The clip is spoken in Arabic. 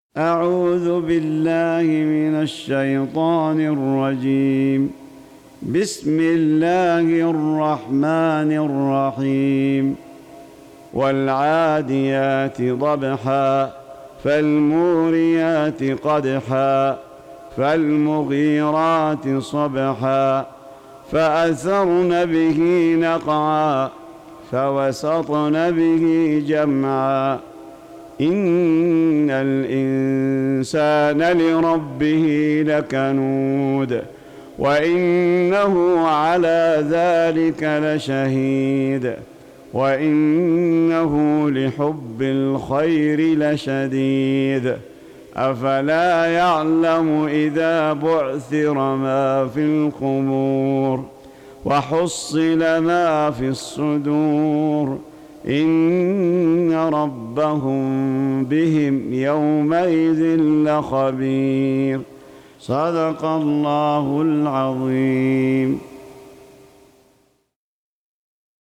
أعوذ بالله من الشيطان الرجيم. بسم الله الرحمن الرحيم. والعاديات ضبحا فالموريات قدحا فالمغيرات صبحا فأثرن به نقعا فوسطن به جمعا إن الإنسان لربه لكنود وإنه على ذلك لشهيد وإنه لحب الخير لشديد أفلا يعلم إذا بعثر ما في القبور وحصل ما في الصدور إن ربهم بهم يومئذ لخبير. صدق الله العظيم.